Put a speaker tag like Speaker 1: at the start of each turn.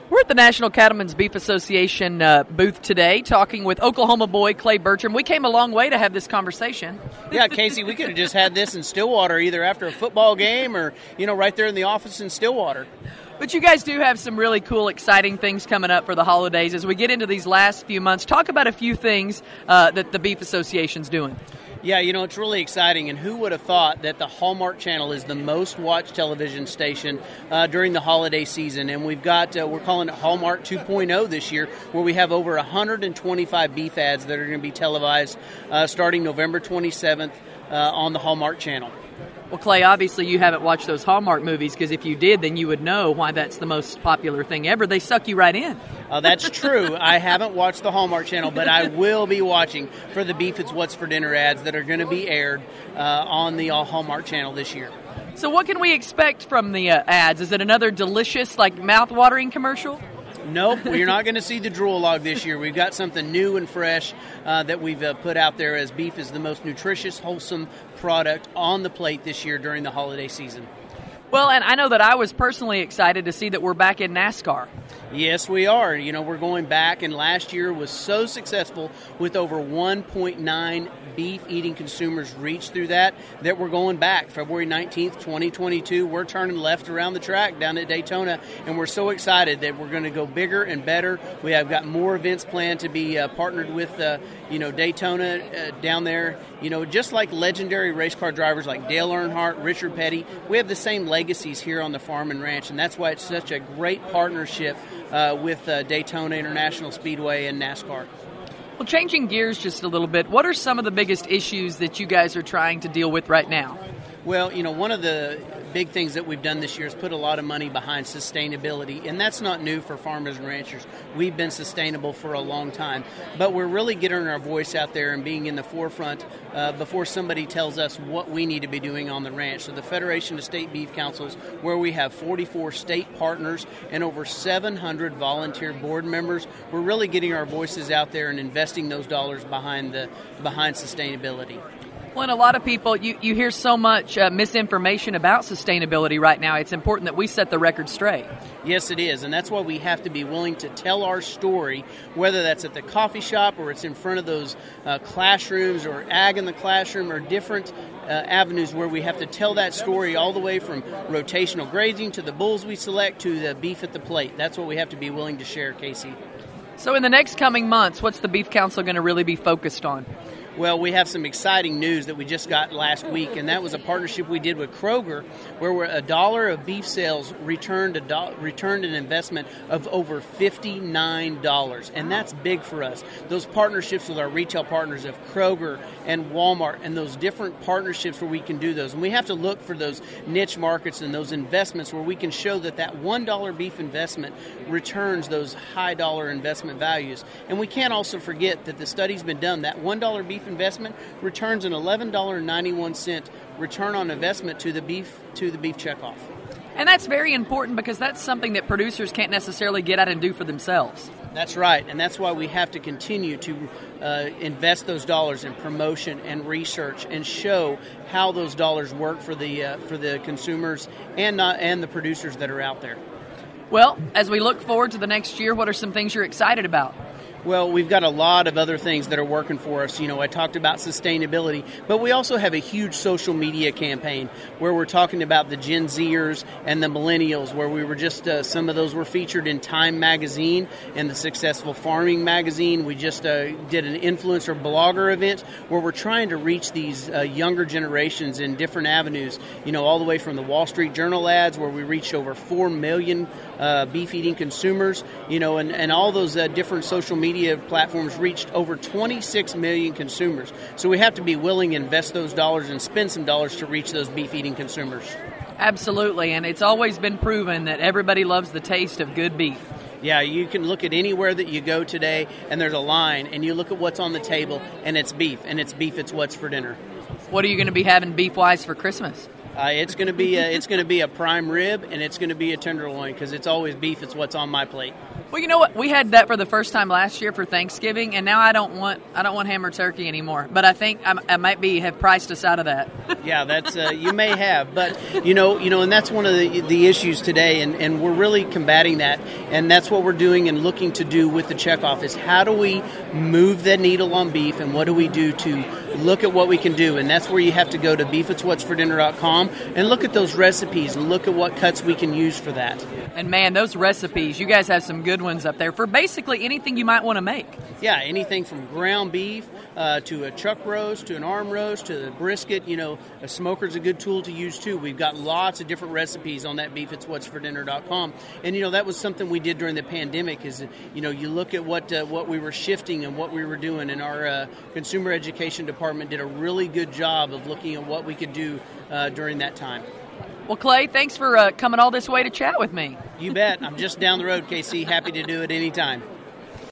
Speaker 1: We're at the National Cattlemen's Beef Association booth today talking with Oklahoma boy Clay Bertram. We came a long way to have this conversation.
Speaker 2: Yeah, Casey, we could have just had this in Stillwater either after a football game or, right there in the office in Stillwater.
Speaker 1: But you guys do have some really cool, exciting things coming up for the holidays. As we get into these last few months, talk about a few things that the Beef Association's doing.
Speaker 2: Yeah, it's really exciting, and who would have thought that the Hallmark Channel is the most watched television station during the holiday season, and we've got, we're calling it Hallmark 2.0 this year, where we have over 125 beef ads that are going to be televised starting November 27th on the Hallmark Channel.
Speaker 1: Well, Clay, obviously you haven't watched those Hallmark movies, because if you did, then you would know why that's the most popular thing ever. They suck you right in.
Speaker 2: That's true. I haven't watched the Hallmark Channel, but I will be watching for the Beef It's What's for Dinner ads that are going to be aired on the Hallmark Channel this year.
Speaker 1: So what can we expect from the ads? Is it another delicious, mouth-watering commercial?
Speaker 2: Nope, you're not going to see the drool log this year. We've got something new and fresh that we've put out there, as beef is the most nutritious, wholesome product on the plate this year during the holiday season.
Speaker 1: Well, and I know that I was personally excited to see that we're back in NASCAR.
Speaker 2: Yes, we are. We're going back, and last year was so successful with over 1.9 beef-eating consumers reached through that we're going back. February 19th, 2022, we're turning left around the track down at Daytona, and we're so excited that we're going to go bigger and better. We have got more events planned to be partnered with, Daytona down there. Just like legendary race car drivers like Dale Earnhardt, Richard Petty, we have the same legacies here on the farm and ranch, and that's why it's such a great partnership with Daytona International Speedway and NASCAR.
Speaker 1: Well, changing gears just a little bit, what are some of the biggest issues that you guys are trying to deal with right now?
Speaker 2: Well, one of the big things that we've done this year is put a lot of money behind sustainability, and that's not new for farmers and ranchers. We've been sustainable for a long time, but we're really getting our voice out there and being in the forefront before somebody tells us what we need to be doing on the ranch. So the Federation of State Beef Councils, where we have 44 state partners and over 700 volunteer board members, we're really getting our voices out there and investing those dollars behind sustainability.
Speaker 1: Well, and a lot of people, you hear so much misinformation about sustainability right now. It's important that we set the record straight.
Speaker 2: Yes, it is, and that's why we have to be willing to tell our story, whether that's at the coffee shop or it's in front of those classrooms or ag in the classroom or different avenues where we have to tell that story all the way from rotational grazing to the bulls we select to the beef at the plate. That's what we have to be willing to share, Casey.
Speaker 1: So in the next coming months, what's the Beef Council going to really be focused on?
Speaker 2: Well, we have some exciting news that we just got last week, and that was a partnership we did with Kroger, where $1 of beef sales returned an investment of over $59, and that's big for us. Those partnerships with our retail partners of Kroger and Walmart, and those different partnerships where we can do those, and we have to look for those niche markets and those investments where we can show that $1 beef investment returns those high dollar investment values. And we can't also forget that the study's been done, that $1 beef investment returns an $11.91 return on investment to the beef checkoff.
Speaker 1: And that's very important, because that's something that producers can't necessarily get out and do for themselves.
Speaker 2: That's right, and that's why we have to continue to invest those dollars in promotion and research and show how those dollars work for the consumers and the producers that are out there.
Speaker 1: Well, as we look forward to the next year, what are some things you're excited about?
Speaker 2: Well, we've got a lot of other things that are working for us. I talked about sustainability, but we also have a huge social media campaign where we're talking about the Gen Zers and the millennials, where we were just, some of those were featured in Time Magazine and the Successful Farming Magazine. We just did an influencer blogger event where we're trying to reach these younger generations in different avenues, all the way from the Wall Street Journal ads, where we reached over 4 million beef-eating consumers, and all those different social media platforms reached over 26 million consumers. So we have to be willing to invest those dollars and spend some dollars to reach those beef-eating consumers.
Speaker 1: Absolutely, and it's always been proven that everybody loves the taste of good beef.
Speaker 2: Yeah, you can look at anywhere that you go today, and there's a line, and you look at what's on the table, and it's beef, it's what's for dinner.
Speaker 1: What are you going to be having beef-wise for Christmas?
Speaker 2: It's going to be a prime rib, and it's going to be a tenderloin, because it's always beef. It's what's on my plate.
Speaker 1: Well, you know what? We had that for the first time last year for Thanksgiving, and now I don't want ham or turkey anymore. But I think I might have priced us out of that.
Speaker 2: Yeah, that's you may have, but you know, and that's one of the issues today, and we're really combating that, and that's what we're doing and looking to do with the checkoff is how do we move the needle on beef, and what do we do to look at what we can do, and that's where you have to go to beefitswhatsfordinner.com and look at those recipes and look at what cuts we can use for that.
Speaker 1: And man, those recipes, you guys have some good ones up there for basically anything you might want to make.
Speaker 2: Yeah, anything from ground beef to a chuck roast to an arm roast to the brisket. You know, a smoker's a good tool to use too. We've got lots of different recipes on that beefitswhatsfordinner.com. And you know, that was something we did during the pandemic. Is you know, you look at what we were shifting and what we were doing, and our consumer education department did a really good job of looking at what we could do during that time.
Speaker 1: Well, Clay, thanks for coming all this way to chat with me.
Speaker 2: You bet. I'm just down the road, KC. Happy to do it anytime.